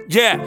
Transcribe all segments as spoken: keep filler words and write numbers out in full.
Yeah,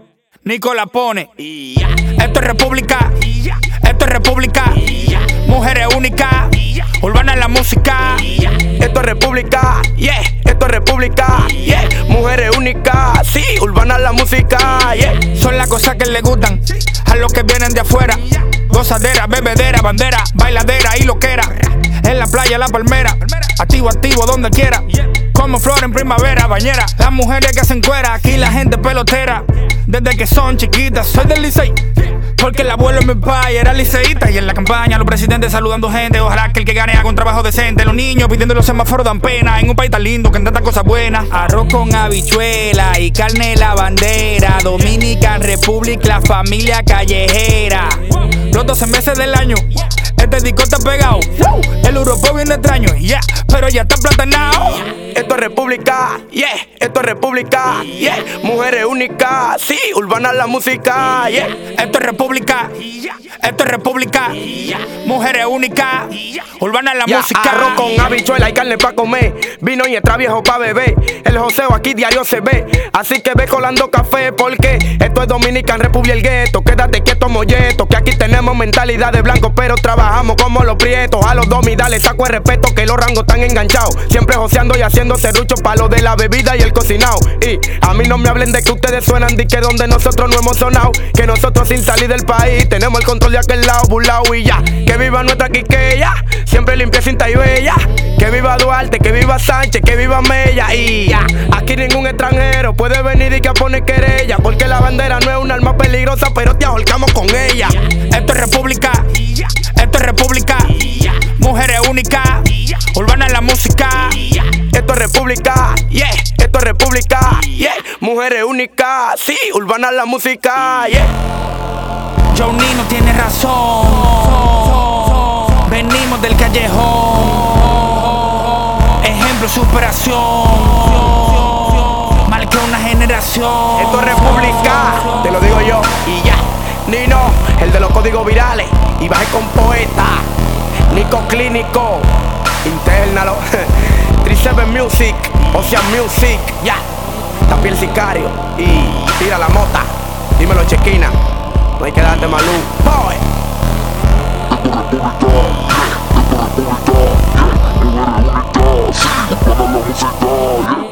Nico la pone. Esto es República, esto es República. Mujeres únicas, urbana en la música. Esto es República, yeah. Esto es República, yeah. Mujeres únicas, sí, urbana en la música, yeah. Son las cosas que le gustan a los que vienen de afuera. Gozadera, bebedera, bandera, bailadera y loquera. En la playa, la palmera, activo, activo, donde quiera. Como flor en primavera, bañera. Las mujeres que hacen cuera, aquí la gente pelotera. Desde que son chiquitas, soy del Licey, porque el abuelo es mi pai, era liceísta. Y en la campaña los presidentes saludando gente. Ojalá que el que gane haga un trabajo decente. Los niños pidiendo los semáforos dan pena. En un país tan lindo que en tantas cosas buenas. Arroz con habichuela y carne la bandera. Dominican Republic, la familia callejera. Los doce meses del año este disco está pegado. El europeo viene extraño, yeah, pero ya está platanado. Esto es República, yeah. Esto es República, yeah. Mujeres únicas, sí, urbana en la música, yeah. Esto es República, esto es República. Mujeres únicas, urbana en la yeah. música. Arroz con habichuela y carne pa' comer. Vino y extra viejo pa' beber. El joseo aquí diario se ve. Así que ve colando café porque esto es Dominican Republic, el gueto. Quédate quieto, molleto, que aquí tenemos mentalidad de blanco, pero trabajamos como los prietos. A los domi dale saco el respeto, que los rangos están enganchados. Siempre joseando y haciendo serrucho pa' lo de la bebida y el cocinado. Y a mí no me hablen de que ustedes suenan de que donde nosotros no hemos sonado. Que nosotros sin salir del país tenemos el control de aquel lado, burlao y ya. Que viva nuestra Quiqueya, siempre limpia, cinta y bella. Que viva Duarte, que viva Sánchez, que viva Mella. Y ya, aquí ningún extranjero puede venir y que pone querella, porque la bandera no es un arma peligrosa, pero te ahorcamos con ella. Esto es República, esto es República. Mujeres únicas, urbana en la música. Esto es República, yeah. Esto es República, yeah. Mujeres únicas, sí, urbana en la música, yeah. Joe Nino tiene razón. Venimos del callejón. Ejemplo, superación. Marca una generación. Esto es República, te lo digo yo, y ya. Nino, el de los códigos virales. Y bajé con poeta. Nico Clínico, internalo. treinta y siete Music, Ocean Music, ya. Yeah. Tapi el sicario y tira la mota. Dímelo, Chequina. No hay que darte malú. Boy. República, yeah. República, yeah. Mujeres únicas, sí, urbana en la música, yeah.